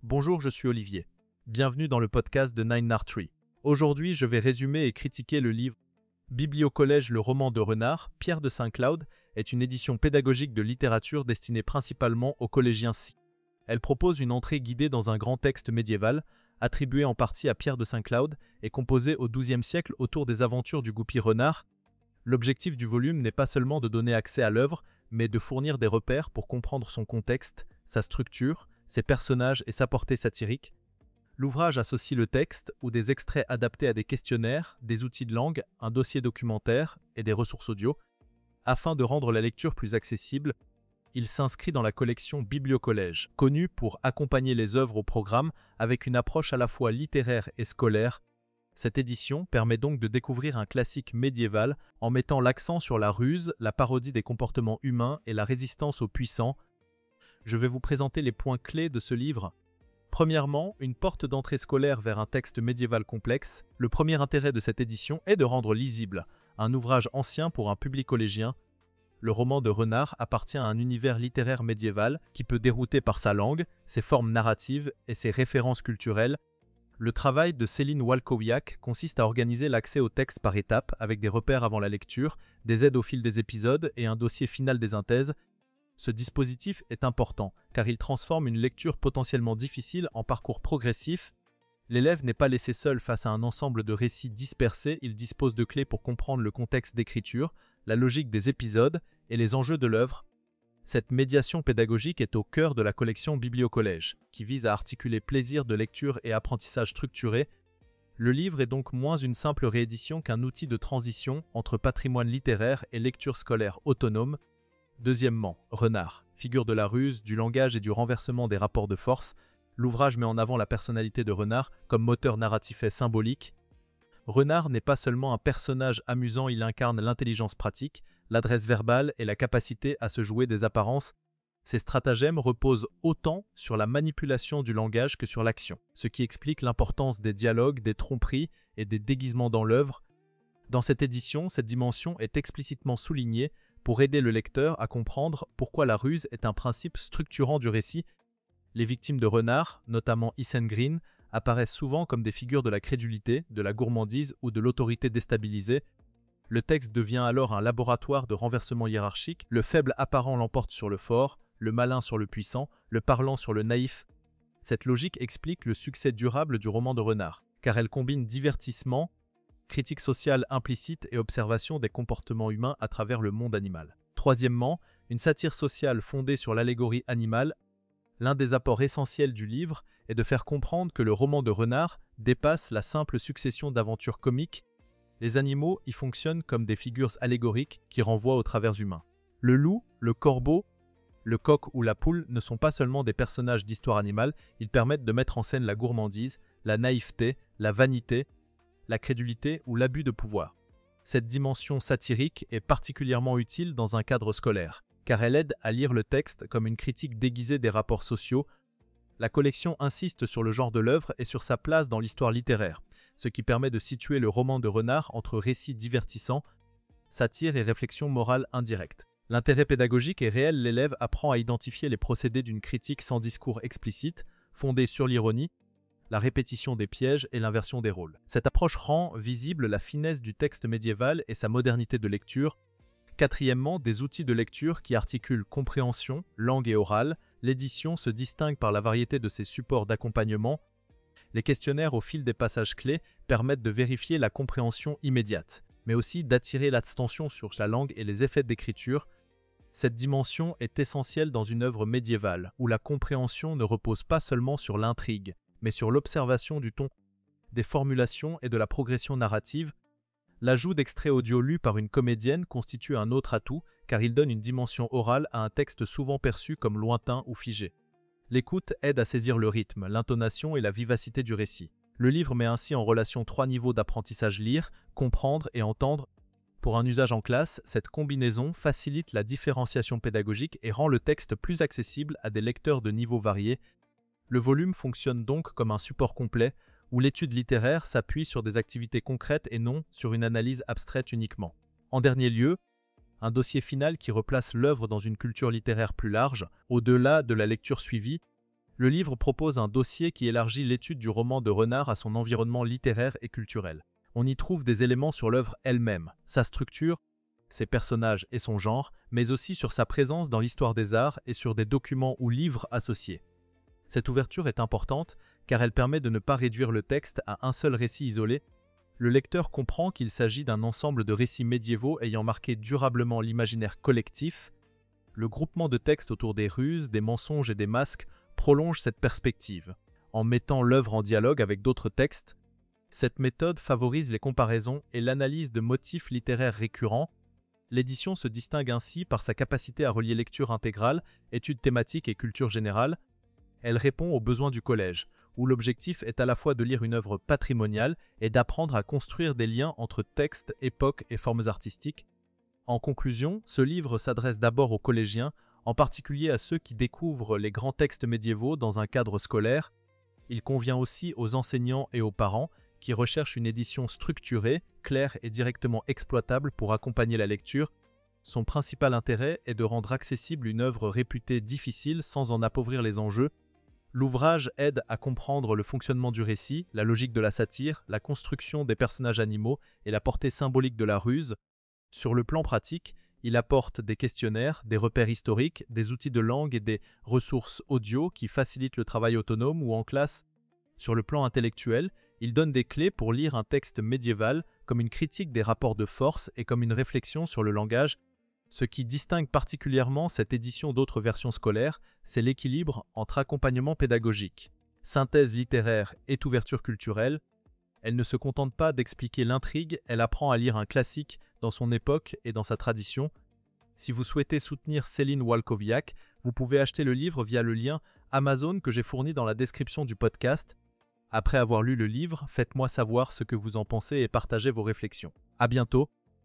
Bonjour, je suis Olivier. Bienvenue dans le podcast de Nine Art Tree. Aujourd'hui, je vais résumer et critiquer le livre Bibliocollège, le roman de Renard, Pierre de Saint-Cloud, est une édition pédagogique de littérature destinée principalement aux collégiens. Elle propose une entrée guidée dans un grand texte médiéval, attribué en partie à Pierre de Saint-Cloud et composé au XIIe siècle autour des aventures du goupil Renard. L'objectif du volume n'est pas seulement de donner accès à l'œuvre, mais de fournir des repères pour comprendre son contexte, sa structure, ses personnages et sa portée satirique. L'ouvrage associe le texte ou des extraits adaptés à des questionnaires, des outils de langue, un dossier documentaire et des ressources audio. Afin de rendre la lecture plus accessible, il s'inscrit dans la collection Bibliocollège, connue pour accompagner les œuvres au programme avec une approche à la fois littéraire et scolaire. Cette édition permet donc de découvrir un classique médiéval en mettant l'accent sur la ruse, la parodie des comportements humains et la résistance aux puissants. Je vais vous présenter les points clés de ce livre. Premièrement, une porte d'entrée scolaire vers un texte médiéval complexe. Le premier intérêt de cette édition est de rendre lisible un ouvrage ancien pour un public collégien. Le roman de Renard appartient à un univers littéraire médiéval qui peut dérouter par sa langue, ses formes narratives et ses références culturelles. Le travail de Céline Walkowiak consiste à organiser l'accès au texte par étapes avec des repères avant la lecture, des aides au fil des épisodes et un dossier final des synthèses. Ce dispositif est important car il transforme une lecture potentiellement difficile en parcours progressif. L'élève n'est pas laissé seul face à un ensemble de récits dispersés, il dispose de clés pour comprendre le contexte d'écriture, la logique des épisodes et les enjeux de l'œuvre. Cette médiation pédagogique est au cœur de la collection Bibliocollège, qui vise à articuler plaisir de lecture et apprentissage structuré. Le livre est donc moins une simple réédition qu'un outil de transition entre patrimoine littéraire et lecture scolaire autonome. Deuxièmement, Renard, figure de la ruse, du langage et du renversement des rapports de force. L'ouvrage met en avant la personnalité de Renard comme moteur narratif et symbolique. Renard n'est pas seulement un personnage amusant, il incarne l'intelligence pratique, l'adresse verbale et la capacité à se jouer des apparences. Ces stratagèmes reposent autant sur la manipulation du langage que sur l'action, ce qui explique l'importance des dialogues, des tromperies et des déguisements dans l'œuvre. Dans cette édition, cette dimension est explicitement soulignée pour aider le lecteur à comprendre pourquoi la ruse est un principe structurant du récit. Les victimes de Renard, notamment Isengrin, apparaissent souvent comme des figures de la crédulité, de la gourmandise ou de l'autorité déstabilisée. Le texte devient alors un laboratoire de renversement hiérarchique, le faible apparent l'emporte sur le fort, le malin sur le puissant, le parlant sur le naïf. Cette logique explique le succès durable du roman de Renard, car elle combine divertissement, critique sociale implicite et observation des comportements humains à travers le monde animal. Troisièmement, une satire sociale fondée sur l'allégorie animale. L'un des apports essentiels du livre est de faire comprendre que le roman de Renard dépasse la simple succession d'aventures comiques. Les animaux y fonctionnent comme des figures allégoriques qui renvoient aux travers humains. Le loup, le corbeau, le coq ou la poule ne sont pas seulement des personnages d'histoire animale, ils permettent de mettre en scène la gourmandise, la naïveté, la vanité, la crédulité ou l'abus de pouvoir. Cette dimension satirique est particulièrement utile dans un cadre scolaire, car elle aide à lire le texte comme une critique déguisée des rapports sociaux. La collection insiste sur le genre de l'œuvre et sur sa place dans l'histoire littéraire, ce qui permet de situer le roman de Renard entre récits divertissants, satire et réflexion morale indirecte. L'intérêt pédagogique est réel, l'élève apprend à identifier les procédés d'une critique sans discours explicite, fondée sur l'ironie, la répétition des pièges et l'inversion des rôles. Cette approche rend visible la finesse du texte médiéval et sa modernité de lecture. Quatrièmement, des outils de lecture qui articulent compréhension, langue et orale. L'édition se distingue par la variété de ses supports d'accompagnement. Les questionnaires au fil des passages clés permettent de vérifier la compréhension immédiate, mais aussi d'attirer l'attention sur la langue et les effets d'écriture. Cette dimension est essentielle dans une œuvre médiévale, où la compréhension ne repose pas seulement sur l'intrigue, mais sur l'observation du ton, des formulations et de la progression narrative. L'ajout d'extraits audio lus par une comédienne constitue un autre atout, car il donne une dimension orale à un texte souvent perçu comme lointain ou figé. L'écoute aide à saisir le rythme, l'intonation et la vivacité du récit. Le livre met ainsi en relation 3 niveaux d'apprentissage: lire, comprendre et entendre. Pour un usage en classe, cette combinaison facilite la différenciation pédagogique et rend le texte plus accessible à des lecteurs de niveaux variés. Le volume fonctionne donc comme un support complet, où l'étude littéraire s'appuie sur des activités concrètes et non sur une analyse abstraite uniquement. En dernier lieu, un dossier final qui replace l'œuvre dans une culture littéraire plus large, au-delà de la lecture suivie. Le livre propose un dossier qui élargit l'étude du roman de Renard à son environnement littéraire et culturel. On y trouve des éléments sur l'œuvre elle-même, sa structure, ses personnages et son genre, mais aussi sur sa présence dans l'histoire des arts et sur des documents ou livres associés. Cette ouverture est importante car elle permet de ne pas réduire le texte à un seul récit isolé. Le lecteur comprend qu'il s'agit d'un ensemble de récits médiévaux ayant marqué durablement l'imaginaire collectif. Le groupement de textes autour des ruses, des mensonges et des masques prolonge cette perspective. En mettant l'œuvre en dialogue avec d'autres textes, cette méthode favorise les comparaisons et l'analyse de motifs littéraires récurrents. L'édition se distingue ainsi par sa capacité à relier lecture intégrale, études thématiques et culture générale. Elle répond aux besoins du collège, où l'objectif est à la fois de lire une œuvre patrimoniale et d'apprendre à construire des liens entre textes, époques et formes artistiques. En conclusion, ce livre s'adresse d'abord aux collégiens, en particulier à ceux qui découvrent les grands textes médiévaux dans un cadre scolaire. Il convient aussi aux enseignants et aux parents qui recherchent une édition structurée, claire et directement exploitable pour accompagner la lecture. Son principal intérêt est de rendre accessible une œuvre réputée difficile sans en appauvrir les enjeux. L'ouvrage aide à comprendre le fonctionnement du récit, la logique de la satire, la construction des personnages animaux et la portée symbolique de la ruse. Sur le plan pratique, il apporte des questionnaires, des repères historiques, des outils de langue et des ressources audio qui facilitent le travail autonome ou en classe. Sur le plan intellectuel, il donne des clés pour lire un texte médiéval comme une critique des rapports de force et comme une réflexion sur le langage. Ce qui distingue particulièrement cette édition d'autres versions scolaires, c'est l'équilibre entre accompagnement pédagogique, synthèse littéraire et ouverture culturelle. Elle ne se contente pas d'expliquer l'intrigue, elle apprend à lire un classique dans son époque et dans sa tradition. Si vous souhaitez soutenir Céline Walkowiak, vous pouvez acheter le livre via le lien Amazon que j'ai fourni dans la description du podcast. Après avoir lu le livre, faites-moi savoir ce que vous en pensez et partagez vos réflexions. À bientôt!